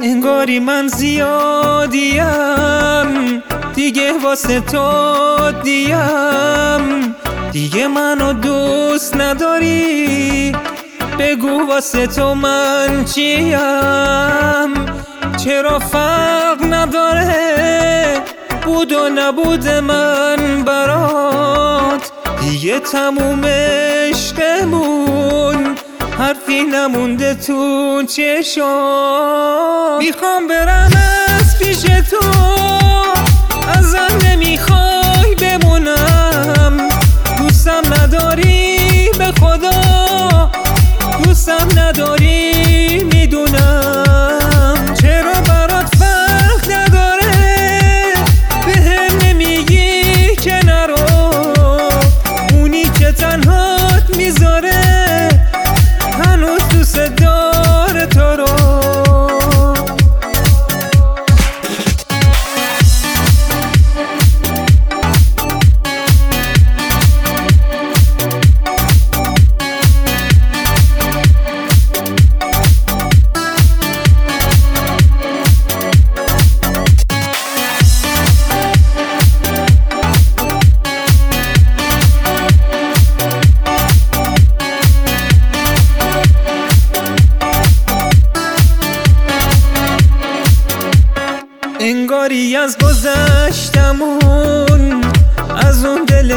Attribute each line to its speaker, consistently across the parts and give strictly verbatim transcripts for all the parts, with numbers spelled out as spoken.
Speaker 1: انگاری من زیادیم، دیگه واسه تو دیم. دیگه منو دوست نداری، بگو واسه تو من چیم. چرا فرق نداره بود و نبود من برات؟ دیگه تموم عشقمون، حرفی نمونده تو چشام. میخوام برم از پیش تو، ازم نمیخوای بمونم. دوستم نداری به خدا، دوستم نداری میدونم. چرا برات فرق نداره بهم نمیگی که نرو؟ اونی که تنهات میذاره هنوز دوست داره تو رو. انگاری از گذشتمون، از اون دل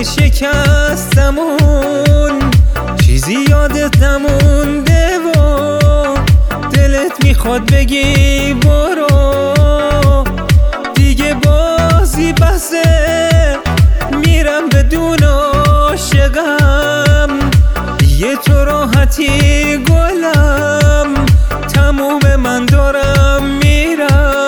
Speaker 1: شکستمون چیزی یادت نمونده و دلت میخواد بگی برو. دیگه بازی بسه، میرم بدون عاشقم. یه تو راحتی گلم، تموم من دارم میرم.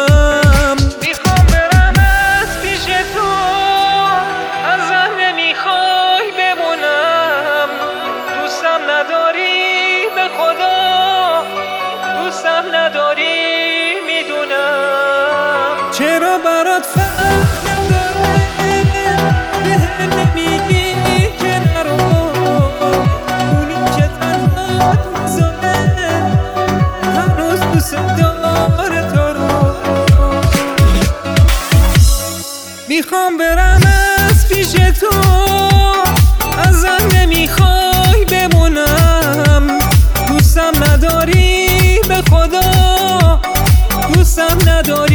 Speaker 1: نداری به خدا، دوستم نداری میدونم. چرا برات فرق نداره بهم نمیگی که نرو؟ اونی که تنهات میذاره هنوز دوست داره تو رو. میخوام برم از پیش تو، ازم نمیخوای بمونم. دوستم نداری به خدا، دوستم نداری